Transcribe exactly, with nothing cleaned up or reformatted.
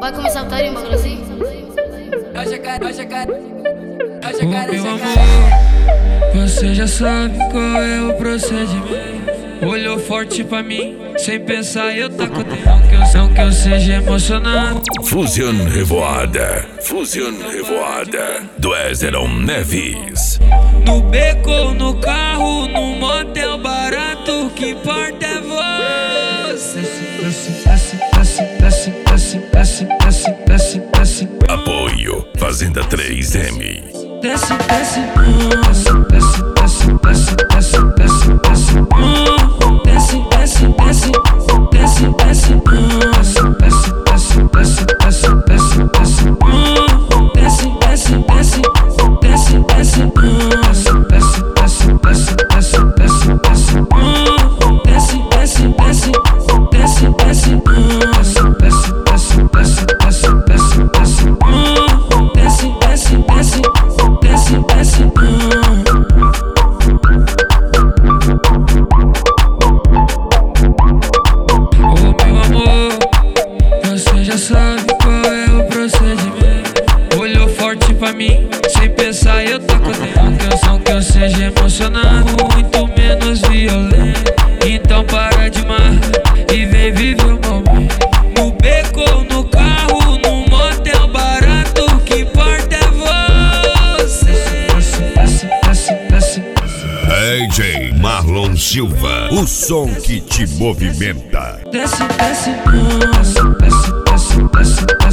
Vai começar a botar um bagulho assim? Ô meu amor, você já sabe qual é o procedimento. Olhou forte pra mim, sem pensar eu taco dentro. Não que eu, não que eu seja emocionado. Fusion Revoada, Fusion Revoada, do Ezeron Neves. No beco ou no carro, num motel barato, que importa é você. Desce, desce, desce, desce, desce, desce, desce, desce, desce. Apoio Fazenda três M. Desce, desce, desce, desce, desce, desce, desce, desce, desce. Desce, desce, desce, desce, desce, desce, desce, desce, desce, desce, desce, desce. Desce, desce, desce, desce, desce, desce, desce, desce, desce, desce, desce, desce. Desce, desce, desce, desce, desce, desce, desce, desce, desce, desce, desce, desce. Desce, desce, desce, desce, desce. Ô meu amor, você já sabe qual é o procedimento. Olhou forte pra mim, sem pensar eu taco dentro. Não que eu, não que eu seja emocionado, muito menos violento. Então para de marra e vem viver o momento. No beco ou no carro, num motel barato, o que importa é você. Desce, desce, desce, desce. D J Marlon Silva, o som que te movimenta. Desce, desce, desce, desce, desce, desce.